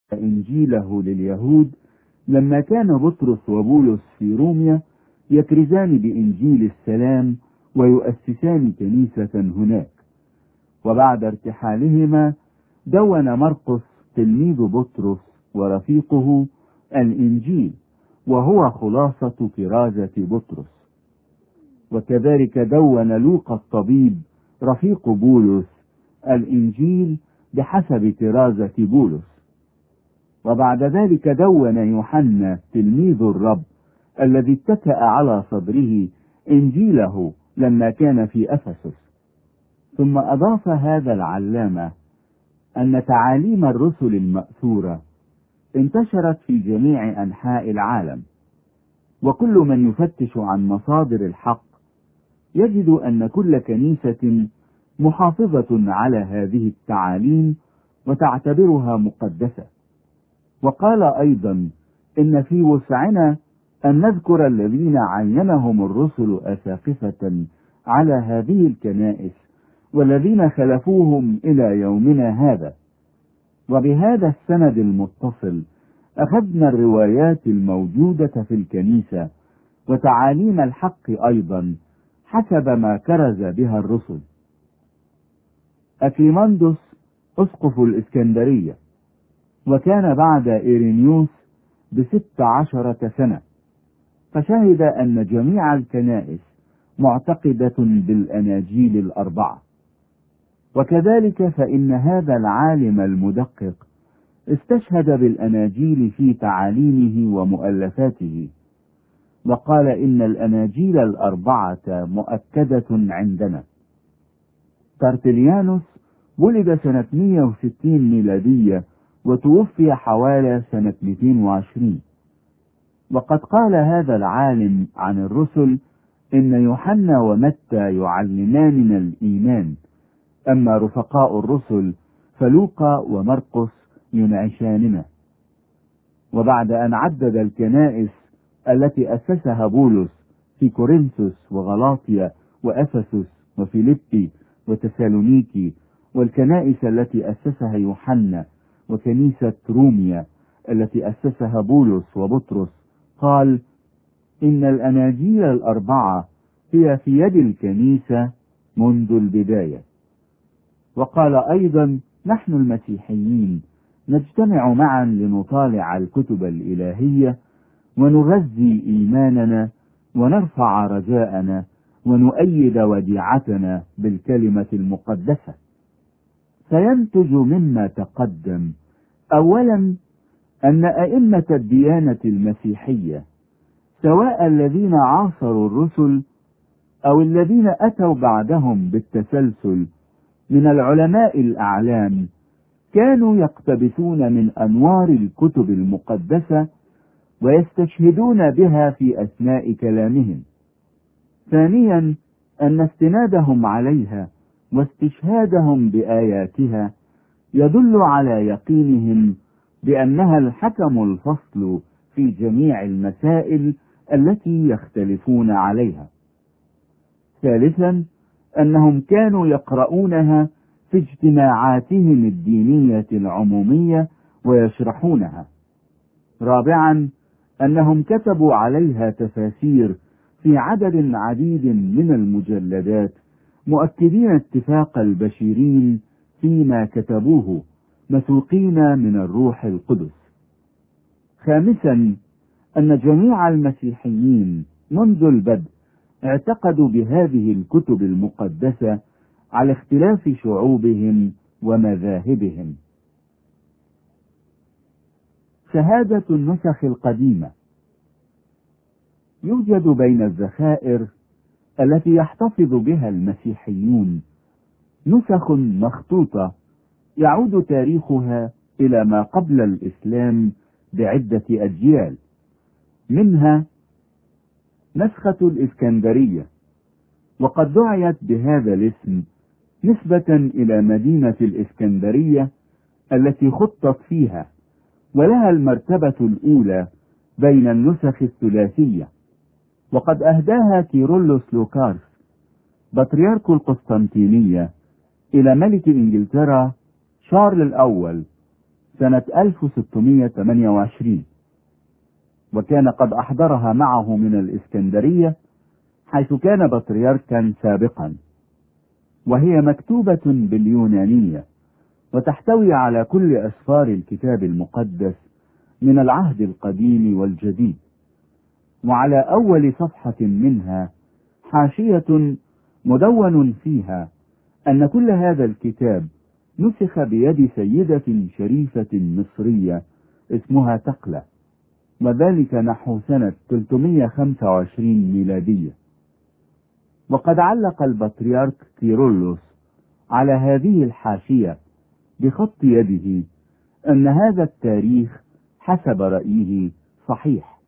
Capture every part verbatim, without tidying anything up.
إنجيله لليهود لما كان بطرس وبولس في روميا يكرزان بإنجيل السلام ويؤسسان كنيسة هناك. وبعد ارتحالهما دون مرقس تلميذ بطرس ورفيقه الإنجيل، وهو خلاصة كرازة بطرس. وكذلك دون لوقا الطبيب رفيق بولس الإنجيل بحسب كرازة بولس. وبعد ذلك دون يوحنا تلميذ الرب الذي اتكأ على صدره إنجيله لما كان في أفسس. ثم أضاف هذا العلامة أن تعاليم الرسل المأثورة انتشرت في جميع أنحاء العالم، وكل من يفتش عن مصادر الحق يجد أن كل كنيسة محافظة على هذه التعاليم وتعتبرها مقدسة. وقال أيضا إن في وسعنا أن نذكر الذين عينهم الرسل أساقفة على هذه الكنائس والذين خلفوهم إلى يومنا هذا. وبهذا السند المتصل أخذنا الروايات الموجودة في الكنيسة وتعاليم الحق أيضا حسب ما كرز بها الرسل. أكليماندوس أسقف الإسكندرية، وكان بعد إيرينيوس بست عشرة سنة، فشهد أن جميع الكنائس معتقدة بالأناجيل الأربعة. وكذلك فإن هذا العالم المدقق استشهد بالأناجيل في تعاليمه ومؤلفاته، وقال إن الأناجيل الأربعة مؤكدة عندنا. ترتليانوس ولد سنة مئة وستين ميلادية وتوفي حوالي سنة مئتين وعشرين. وقد قال هذا العالم عن الرسل إن يوحنا ومتى يعلماننا الإيمان، أما رفقاء الرسل فلوقا ومرقس ينعشاننا. وبعد أن عدد الكنائس التي أسسها بولس في كورنثوس وغلاطيا وأفسس وفيليبي وتسالونيكي، والكنائس التي أسسها يوحنا وكنيسة روميا التي أسسها بولس وبطرس، قال إن الأناجيل الأربعة هي في يد الكنيسة منذ البداية. وقال أيضا نحن المسيحيين نجتمع معا لنطالع الكتب الإلهية ونغذي إيماننا ونرفع رجاءنا ونؤيد وديعتنا بالكلمة المقدسة. فينتج مما تقدم أولا أن أئمة الديانة المسيحية سواء الذين عاصروا الرسل أو الذين أتوا بعدهم بالتسلسل من العلماء الأعلام كانوا يقتبسون من أنوار الكتب المقدسة ويستشهدون بها في أثناء كلامهم. ثانيا أن استنادهم عليها واستشهادهم بآياتها يدل على يقينهم بأنها الحكم الفصل في جميع المسائل التي يختلفون عليها. ثالثا أنهم كانوا يقرؤونها في اجتماعاتهم الدينية العمومية ويشرحونها. رابعا أنهم كتبوا عليها تفاسير في عدد عديد من المجلدات مؤكدين اتفاق البشيرين فيما كتبوه مسوقين من الروح القدس. خامسا أن جميع المسيحيين منذ البدء اعتقدوا بهذه الكتب المقدسة على اختلاف شعوبهم ومذاهبهم. شهادة النسخ القديمة. يوجد بين الذخائر التي يحتفظ بها المسيحيون نسخ مخطوطة يعود تاريخها إلى ما قبل الإسلام بعدة أجيال، منها نسخة الإسكندرية، وقد دعيت بهذا الاسم نسبة إلى مدينة الإسكندرية التي خطت فيها، ولها المرتبة الأولى بين النسخ الثلاثية. وقد أهداها كيرلس لوكارس بطريرك القسطنطينية إلى ملك إنجلترا شارل الأول سنة ألف وستمائة وثمانية وعشرين، وكان قد أحضرها معه من الإسكندرية حيث كان بطريركا سابقا، وهي مكتوبة باليونانية وتحتوي على كل أسفار الكتاب المقدس من العهد القديم والجديد. وعلى أول صفحة منها حاشية مدون فيها أن كل هذا الكتاب نسخ بيد سيدة شريفة مصرية اسمها تقلة، وذلك نحو سنة ثلاثمائة وخمسة وعشرين ميلادية. وقد علق البطريرك كيرلس على هذه الحاشية بخط يده أن هذا التاريخ حسب رأيه صحيح.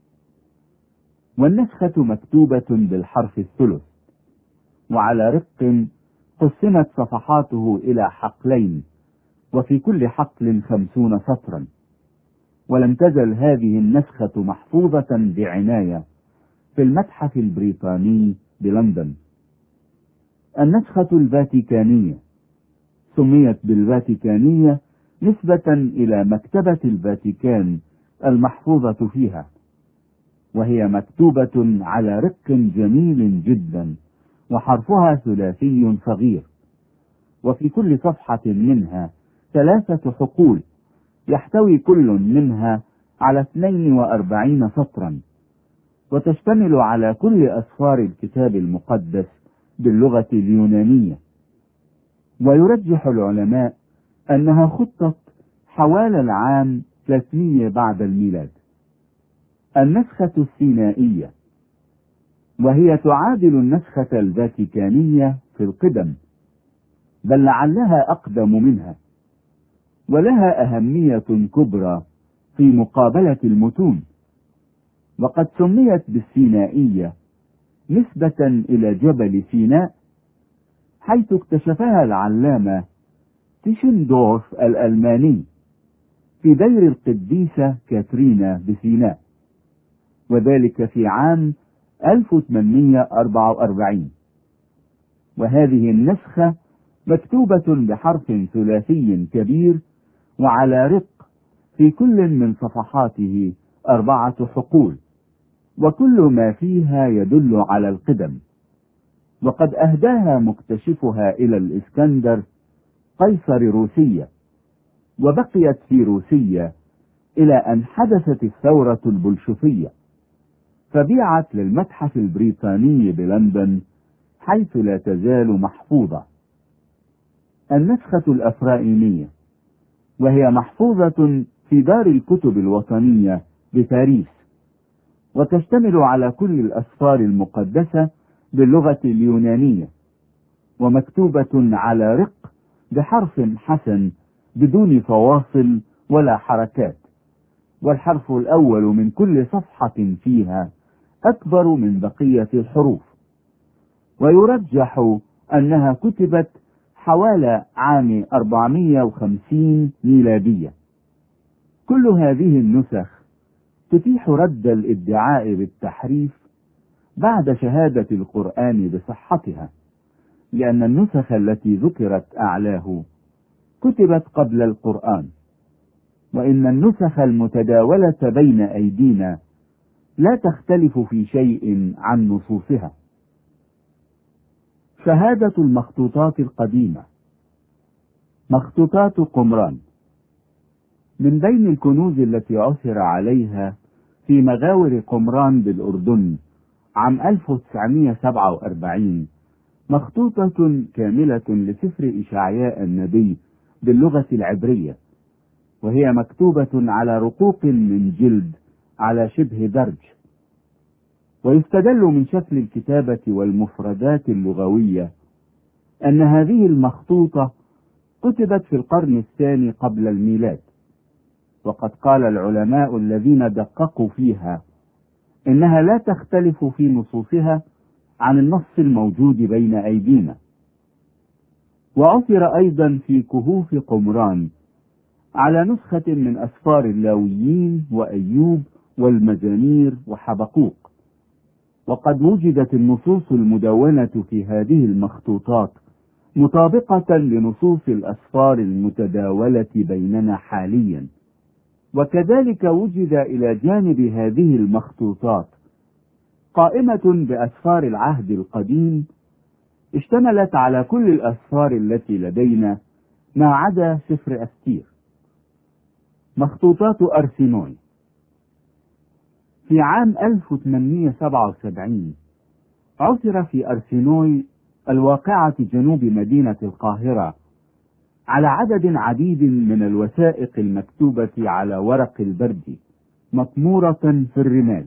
والنسخة مكتوبة بالحرف الثلث، وعلى رق قسمت صفحاته إلى حقلين، وفي كل حقل خمسون سطرا. ولم تزل هذه النسخة محفوظة بعناية في المتحف البريطاني بلندن. النسخة الفاتيكانية سميت بالفاتيكانية نسبة إلى مكتبة الفاتيكان المحفوظة فيها، وهي مكتوبة على رق جميل جدا، وحرفها ثلاثي صغير، وفي كل صفحة منها ثلاثة حقول يحتوي كل منها على اثنين وأربعين سطرا، وتشتمل على كل أسفار الكتاب المقدس باللغة اليونانية. ويرجح العلماء أنها خطت حوالي العام ثلاثمائة بعد الميلاد. النسخة السينائية، وهي تعادل النسخة الفاتيكانية في القدم، بل لعلها أقدم منها، ولها أهمية كبرى في مقابلة المتون. وقد سميت بالسينائية نسبة إلى جبل سيناء، حيث اكتشفها العلامة تيشندورف الألماني في دير القديسة كاترينا بسيناء، وذلك في عام ألف وثمانمائة وأربعة وأربعين. وهذه النسخة مكتوبة بحرف ثلاثي كبير وعلى رق، في كل من صفحاته أربعة حقول، وكل ما فيها يدل على القدم. وقد أهداها مكتشفها إلى الإسكندر قيصر روسية، وبقيت في روسية إلى أن حدثت الثورة البلشفية، فبيعت للمتحف البريطاني بلندن حيث لا تزال محفوظة. النسخة الأفرائيمية، وهي محفوظة في دار الكتب الوطنية بباريس، وتشتمل على كل الأسفار المقدسة باللغة اليونانية، ومكتوبة على رق بحرف حسن بدون فواصل ولا حركات، والحرف الأول من كل صفحة فيها أكبر من بقية الحروف. ويرجح أنها كتبت حوالي عام أربعمائة وخمسين ميلادية. كل هذه النسخ تتيح رد الادعاء بالتحريف بعد شهادة القرآن بصحتها، لأن النسخ التي ذكرت أعلاه كتبت قبل القرآن، وإن النسخ المتداولة بين أيدينا لا تختلف في شيء عن نصوصها. شهادة المخطوطات القديمة. مخطوطات قمران. من بين الكنوز التي عثر عليها في مغاور قمران بالأردن عام ألف وتسعمائة وسبعة وأربعين مخطوطة كاملة لسفر إشعياء النبي باللغة العبرية، وهي مكتوبة على رقوق من جلد على شبه درج. ويستدل من شكل الكتابة والمفردات اللغوية أن هذه المخطوطة كتبت في القرن الثاني قبل الميلاد. وقد قال العلماء الذين دققوا فيها إنها لا تختلف في نصوصها عن النص الموجود بين أيدينا. وعثر أيضا في كهوف قمران على نسخة من أسفار اللاويين وأيوب والمزامير وحبقوق. وقد وجدت النصوص المدونة في هذه المخطوطات مطابقة لنصوص الأسفار المتداولة بيننا حاليا، وكذلك وجد إلى جانب هذه المخطوطات قائمة بأسفار العهد القديم اشتملت على كل الأسفار التي لدينا ما عدا سفر أستير. مخطوطات أرسنوي. في عام ألف وثمانمائة وسبعة وسبعين عثر في أرسنوي الواقعة جنوب مدينة القاهرة على عدد عديد من الوثائق المكتوبة على ورق البرد مطمورة في الرمال،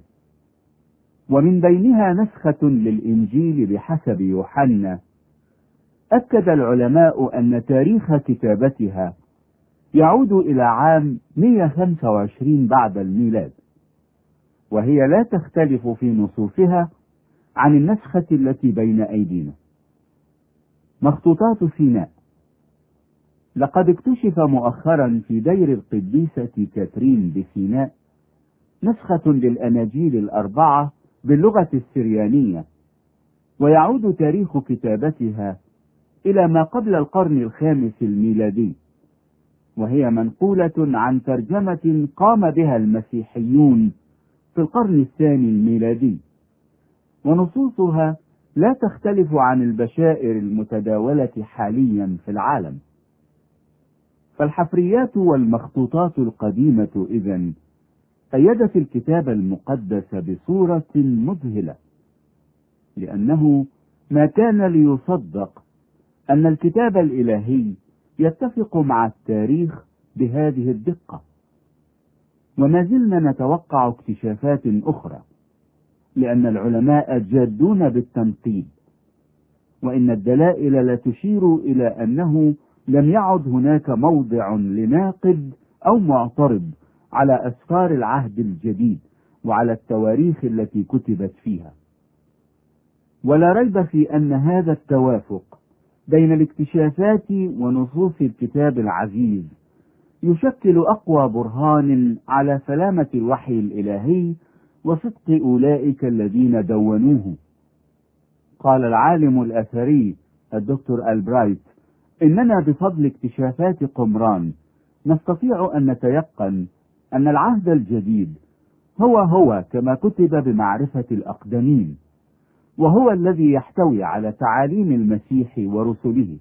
ومن بينها نسخة للإنجيل بحسب يوحنا. أكد العلماء أن تاريخ كتابتها يعود إلى عام مئة وخمسة وعشرين بعد الميلاد، وهي لا تختلف في نصوصها عن النسخة التي بين أيدينا. مخطوطات سيناء. لقد اكتشف مؤخرا في دير القديسة كاترين بسيناء نسخة للأناجيل الأربعة باللغة السريانية، ويعود تاريخ كتابتها إلى ما قبل القرن الخامس الميلادي، وهي منقولة عن ترجمة قام بها المسيحيون في القرن الثاني الميلادي، ونصوصها لا تختلف عن البشائر المتداولة حاليا في العالم. فالحفريات والمخطوطات القديمة إذن أيدت الكتاب المقدس بصورة مذهلة، لأنه ما كان ليصدق أن الكتاب الإلهي يتفق مع التاريخ بهذه الدقة. وما زلنا نتوقع اكتشافات أخرى، لأن العلماء جادون بالتنقيب، وإن الدلائل لا تشير إلى أنه لم يعد هناك موضع لناقد أو معترض على أسفار العهد الجديد وعلى التواريخ التي كتبت فيها. ولا ريب في أن هذا التوافق بين الاكتشافات ونصوص الكتاب العزيز يشكل أقوى برهان على سلامة الوحي الإلهي وصدق أولئك الذين دونوه. قال العالم الأثري الدكتور ألبرايت: إننا بفضل اكتشافات قمران نستطيع أن نتيقن أن العهد الجديد هو هو كما كتب بمعرفة الأقدمين، وهو الذي يحتوي على تعاليم المسيح ورسله،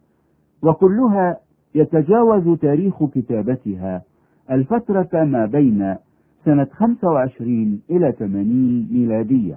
وكلها يتجاوز تاريخ كتابتها الفترة ما بين سنة خمسة وعشرين إلى ثمانين ميلادية.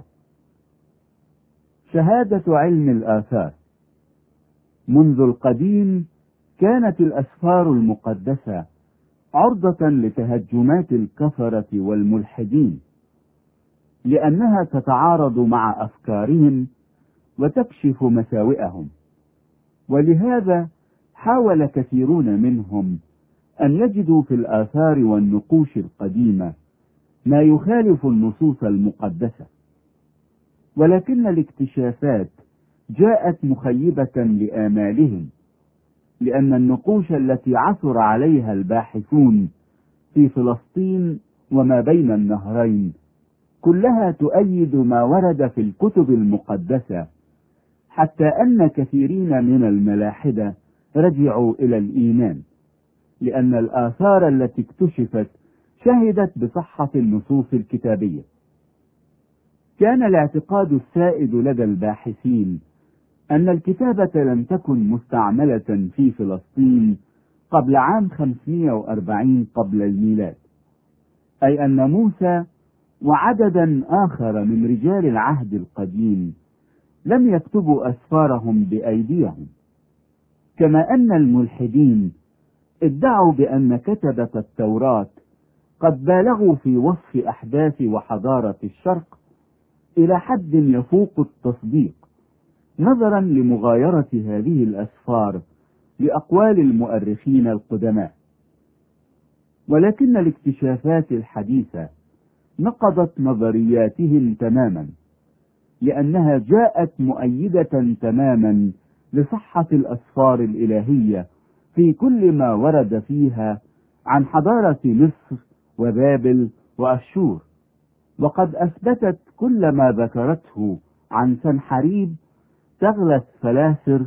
شهادة علم الآثار. منذ القديم كانت الأسفار المقدسة عرضة لتهجمات الكفرة والملحدين، لأنها تتعارض مع أفكارهم وتكشف مساوئهم، ولهذا حاول كثيرون منهم أن يجدوا في الآثار والنقوش القديمة ما يخالف النصوص المقدسة. ولكن الاكتشافات جاءت مخيبة لآمالهم، لأن النقوش التي عثر عليها الباحثون في فلسطين وما بين النهرين كلها تؤيد ما ورد في الكتب المقدسة، حتى أن كثيرين من الملاحدة رجعوا إلى الإيمان، لأن الآثار التي اكتشفت شهدت بصحة النصوص الكتابية. كان الاعتقاد السائد لدى الباحثين أن الكتابة لم تكن مستعملة في فلسطين قبل عام خمسمائة وأربعين قبل الميلاد، أي أن موسى وعددا آخر من رجال العهد القديم لم يكتبوا أسفارهم بأيديهم، كما أن الملحدين ادعوا بأن كتبة التوراة قد بالغوا في وصف أحداث وحضارة الشرق إلى حد يفوق التصديق، نظرا لمغايرة هذه الأسفار لأقوال المؤرخين القدماء. ولكن الاكتشافات الحديثة نقضت نظرياتهم تماما، لأنها جاءت مؤيدة تماما لصحة الأسفار الإلهية في كل ما ورد فيها عن حضارة مصر وبابل وأشور، وقد أثبتت كل ما ذكرته عن سنحريب تغلس فلاسر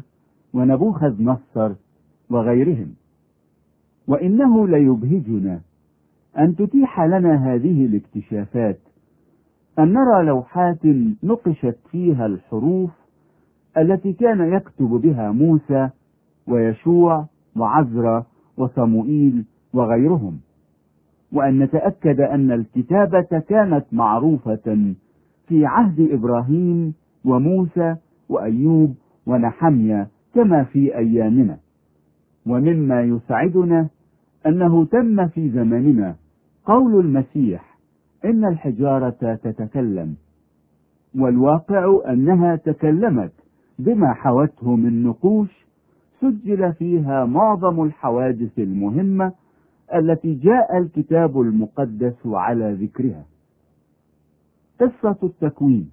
ونبوخذ نصر وغيرهم. وإنه ليبهجنا أن تتيح لنا هذه الاكتشافات أن نرى لوحات نقشت فيها الحروف التي كان يكتب بها موسى ويشوع وعزرا وصموئيل وغيرهم، وأن نتأكد أن الكتابة كانت معروفة في عهد إبراهيم وموسى وأيوب ونحميا كما في أيامنا. ومما يسعدنا أنه تم في زمننا قول المسيح إن الحجارة تتكلم، والواقع أنها تكلمت بما حوته من نقوش سجل فيها معظم الحوادث المهمة التي جاء الكتاب المقدس على ذكرها. قصة التكوين.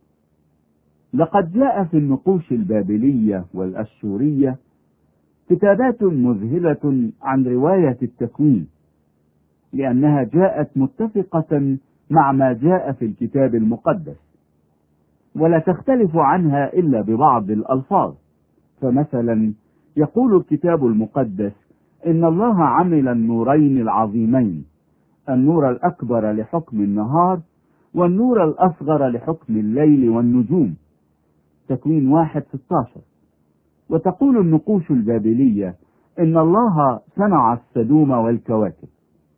لقد جاء في النقوش البابلية والأشورية كتابات مذهلة عن رواية التكوين، لأنها جاءت متفقة مع ما جاء في الكتاب المقدس، ولا تختلف عنها إلا ببعض الألفاظ. فمثلا يقول الكتاب المقدس إن الله عمل النورين العظيمين، النور الأكبر لحكم النهار والنور الأصغر لحكم الليل والنجوم، تكوين واحد ستة عشر. وتقول النقوش البابلية إن الله صنع السدوم والكواكب.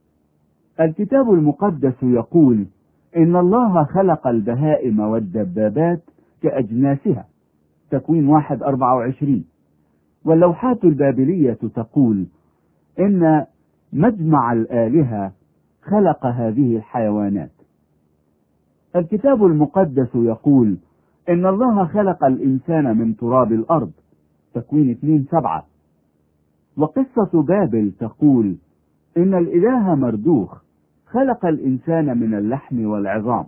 الكتاب المقدس يقول إن الله خلق البهائم والدبابات كأجناسها، تكوين واحد أربعة وعشرين. واللوحات البابلية تقول إن مجمع الآلهة خلق هذه الحيوانات. الكتاب المقدس يقول إن الله خلق الإنسان من تراب الأرض، تكوين اثنين سبعة. وقصة بابل تقول إن الإله مردوخ خلق الإنسان من اللحم والعظام.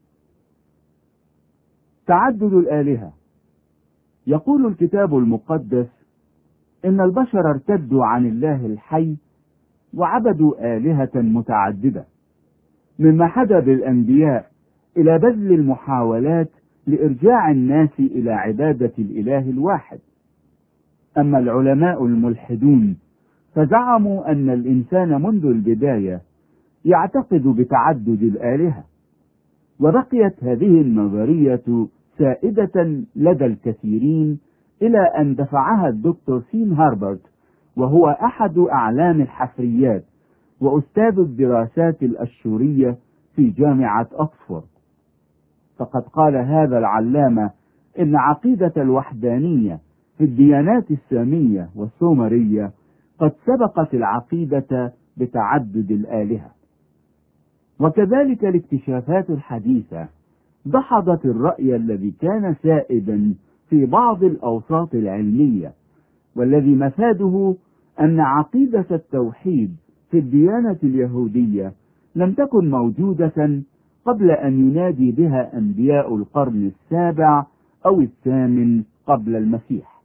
تعدد الآلهة. يقول الكتاب المقدس إن البشر ارتدوا عن الله الحي وعبدوا آلهة متعددة، مما حدا بالأنبياء إلى بذل المحاولات لإرجاع الناس إلى عبادة الإله الواحد. أما العلماء الملحدون فزعموا أن الإنسان منذ البداية يعتقد بتعدد الآلهة، وبقيت هذه النظرية سائدة لدى الكثيرين إلى أن دفعها الدكتور سيم هاربرت، وهو أحد أعلام الحفريات وأستاذ الدراسات الأشورية في جامعة أكسفورد. فقد قال هذا العلامة إن عقيدة الوحدانية في الديانات السامية والسومرية قد سبقت العقيدة بتعدد الآلهة. وكذلك الاكتشافات الحديثة دحضت الرأي الذي كان سائدا في بعض الأوساط العلمية، والذي مفاده أن عقيدة التوحيد في الديانة اليهودية لم تكن موجودة قبل أن ينادي بها أنبياء القرن السابع أو الثامن قبل المسيح.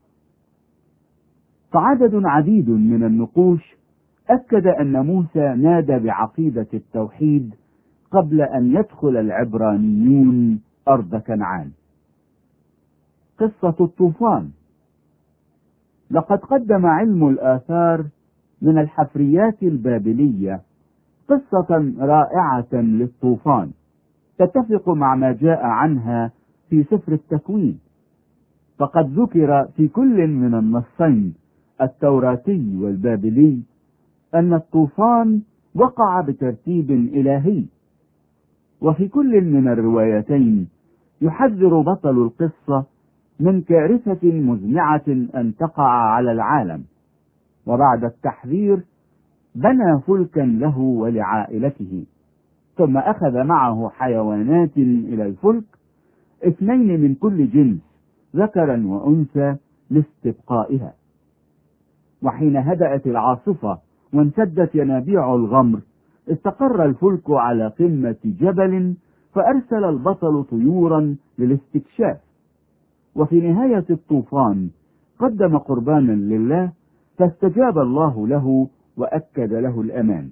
فعدد عديد من النقوش أكد أن موسى نادى بعقيدة التوحيد قبل أن يدخل العبرانيون أرض كنعان. قصة الطوفان. لقد قدم علم الآثار من الحفريات البابلية قصة رائعة للطوفان تتفق مع ما جاء عنها في سفر التكوين. فقد ذكر في كل من النصين التوراتي والبابلي أن الطوفان وقع بترتيب إلهي، وفي كل من الروايتين يحذر بطل القصة من كارثة مزمعة أن تقع على العالم، وبعد التحذير بنى فلكا له ولعائلته، ثم أخذ معه حيوانات إلى الفلك، اثنين من كل جنس ذكرا وأنثى لاستبقائها. وحين هدأت العاصفة وانسدت ينابيع الغمر استقر الفلك على قمة جبل، فأرسل البطل طيورا للاستكشاف، وفي نهاية الطوفان قدم قربانا لله فاستجاب الله له وأكد له الأمان.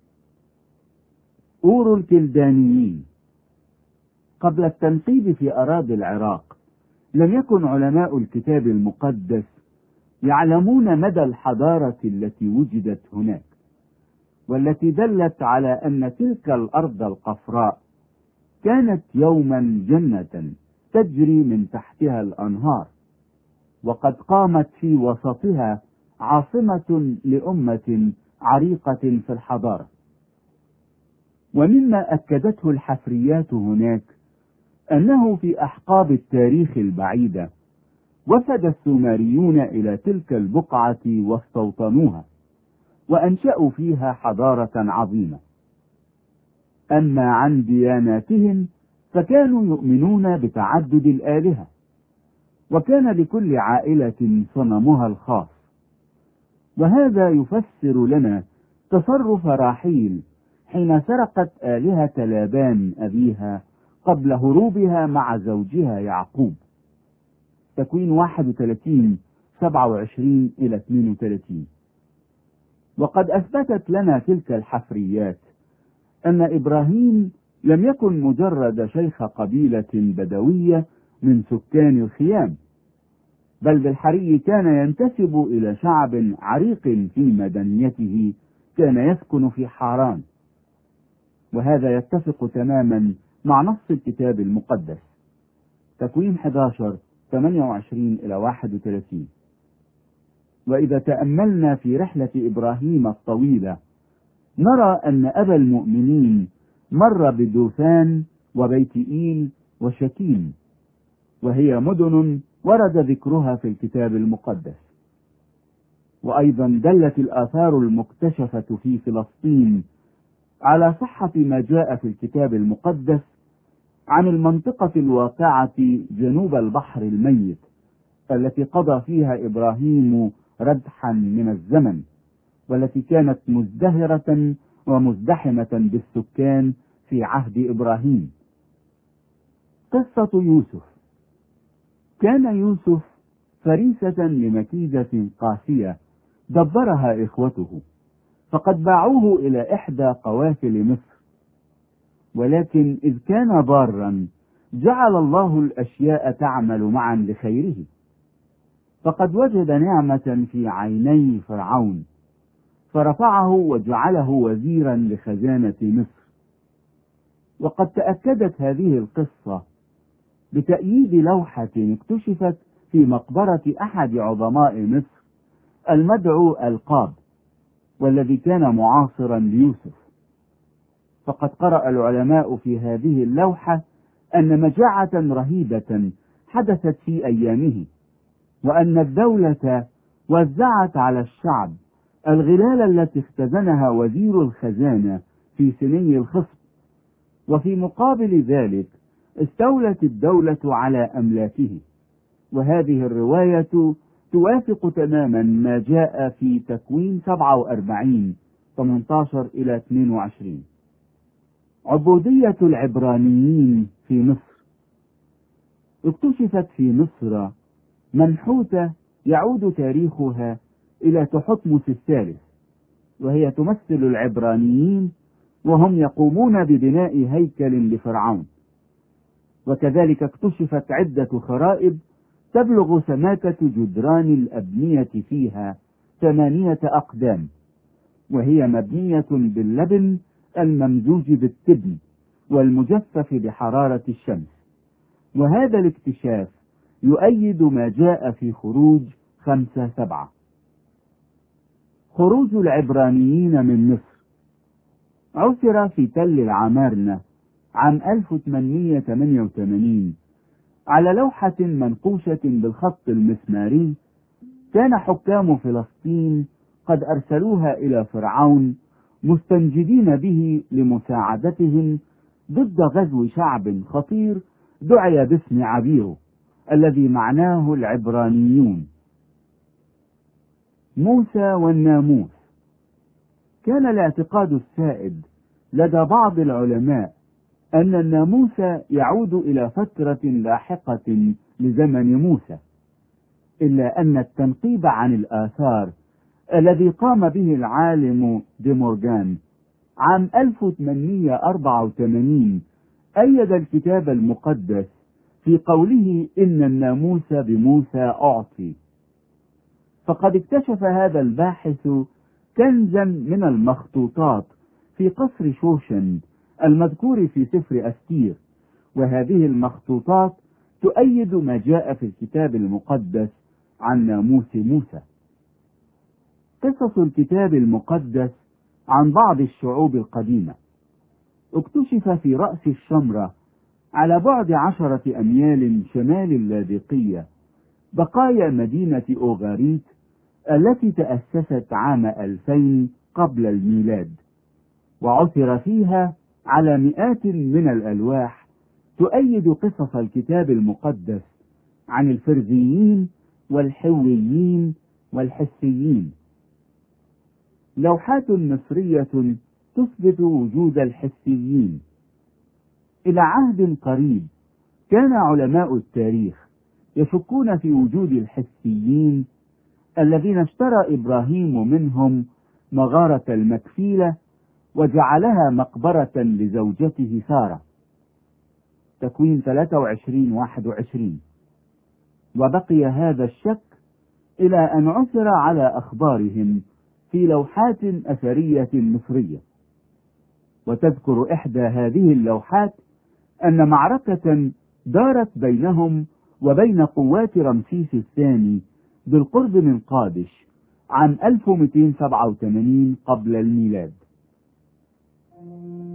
أور الكلدانيين. قبل التنقيب في أراضي العراق لم يكن علماء الكتاب المقدس يعلمون مدى الحضارة التي وجدت هناك، والتي دلت على أن تلك الأرض القفراء كانت يوما جنة تجري من تحتها الأنهار، وقد قامت في وسطها عاصمة لأمة عريقة في الحضارة. ومما أكدته الحفريات هناك أنه في أحقاب التاريخ البعيدة وفد السومريون إلى تلك البقعة واستوطنوها وأنشأوا فيها حضارة عظيمة. أما عن دياناتهم فكانوا يؤمنون بتعدد الآلهة، وكان لكل عائلة صنمها الخاص، وهذا يفسر لنا تصرف راحيل حين سرقت آلهة لابان أبيها قبل هروبها مع زوجها يعقوب. تكوين واحد وثلاثين سبعة وعشرين إلى اثنين وثلاثين. وقد أثبتت لنا تلك الحفريات أن إبراهيم لم يكن مجرد شيخ قبيلة بدوية من سكان الخيام، بل بالحري كان ينتسب إلى شعب عريق في مدنيته كان يسكن في حاران، وهذا يتفق تماما مع نص الكتاب المقدس. تكوين أحد عشر ثمانية وعشرين إلى واحد وثلاثين. وإذا تأملنا في رحلة إبراهيم الطويلة نرى أن أبا المؤمنين مر بدوثان وبيت إيل وشكيم، وهي مدن ورد ذكرها في الكتاب المقدس. وأيضا دلت الآثار المكتشفة في فلسطين على صحة ما جاء في الكتاب المقدس عن المنطقة الواقعة جنوب البحر الميت التي قضى فيها إبراهيم ردحا من الزمن، والتي كانت مزدهرة ومزدحمة بالسكان في عهد إبراهيم. قصة يوسف. كان يوسف فريسة لمكيدة قاسية دبرها إخوته، فقد باعوه إلى إحدى قوافل مصر، ولكن إذ كان بارا جعل الله الأشياء تعمل معا لخيره، فقد وجد نعمة في عيني فرعون فرفعه وجعله وزيرا لخزانة مصر. وقد تأكدت هذه القصة بتأييد لوحة اكتشفت في مقبرة أحد عظماء مصر المدعو القاب، والذي كان معاصرا ليوسف. فقد قرأ العلماء في هذه اللوحة أن مجاعة رهيبة حدثت في أيامه، وأن الدولة وزعت على الشعب الغلال التي اختزنها وزير الخزانة في سني الخصب، وفي مقابل ذلك استولت الدولة على أملاكه. وهذه الرواية توافق تماما ما جاء في تكوين سبعة وأربعين ثمانية عشر إلى اثنين وعشرين. عبودية العبرانيين في مصر. اكتشفت في مصر منحوتة يعود تاريخها إلى تحتمس الثالث، وهي تمثل العبرانيين وهم يقومون ببناء هيكل لفرعون. وكذلك اكتشفت عدة خرائب تبلغ سماكة جدران الأبنية فيها ثمانية أقدام، وهي مبنية باللبن الممزوج بالتبن والمجفف بحرارة الشمس. وهذا الاكتشاف يؤيد ما جاء في خروج خمسة سبعة. خروج العبرانيين من مصر. عثر في تل العمارنة عام ألف وثمانمائة وثمانية وثمانين على لوحة منقوشة بالخط المسماري كان حكام فلسطين قد أرسلوها إلى فرعون مستنجدين به لمساعدتهم ضد غزو شعب خطير دعي باسم عبيره الذي معناه العبرانيون. موسى والناموس. كان الاعتقاد السائد لدى بعض العلماء أن الناموس يعود إلى فترة لاحقة لزمن موسى، إلا أن التنقيب عن الآثار الذي قام به العالم ديمورغان عام ألف وثمانمائة وأربعة وثمانين أيد الكتاب المقدس في قوله إن الناموس بموسى أعطي. فقد اكتشف هذا الباحث كنزا من المخطوطات في قصر شوشن المذكور في سفر أستير، وهذه المخطوطات تؤيد ما جاء في الكتاب المقدس عن ناموس موسى. قصص الكتاب المقدس عن بعض الشعوب القديمة. اكتشف في رأس الشمرة على بعد عشرة أميال شمال اللاذقية بقايا مدينة أوغاريت التي تأسست عام ألفين قبل الميلاد، وعثر فيها على مئات من الألواح تؤيد قصص الكتاب المقدس عن الفرزيين والحويين والحسيين. لوحات مصرية تثبت وجود الحسيين. إلى عهد قريب كان علماء التاريخ يشكون في وجود الحسيين الذين اشترى إبراهيم منهم مغارة المكفيلة وجعلها مقبرة لزوجته سارة. تكوين ثلاثة وعشرين واحد وعشرين. وبقي هذا الشك إلى أن عثر على أخبارهم في لوحات أثرية مصرية. وتذكر إحدى هذه اللوحات أن معركة دارت بينهم وبين قوات رمسيس الثاني بالقرب من قادش عام ألف ومئتين وسبعة وثمانين قبل الميلاد.